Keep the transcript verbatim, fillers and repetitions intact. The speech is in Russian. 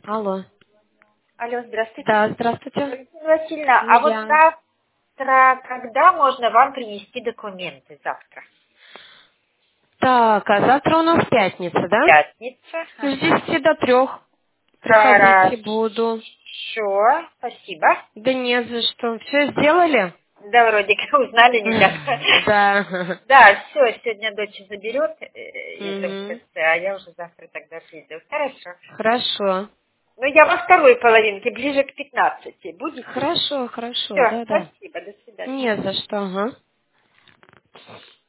Алло. Алло, здравствуйте. Да, здравствуйте. Валентина Васильевна, Это а вот я. завтра, когда можно вам принести документы? Завтра. Так, а завтра у нас пятница, да? Пятница. С Ага. десяти до трех. Приходите, буду. Хорошо, спасибо. Да не за что. Все сделали? Да, вроде как узнали никак. Да. Да, все, сегодня дочь заберет э, из Мгм. МФЦ, а я уже завтра тогда приду. Хорошо. Хорошо. Ну, я во второй половинке, ближе к пятнадцати. Будете? Хорошо, хорошо, Все, да, да. спасибо, до свидания. Не за что, ага.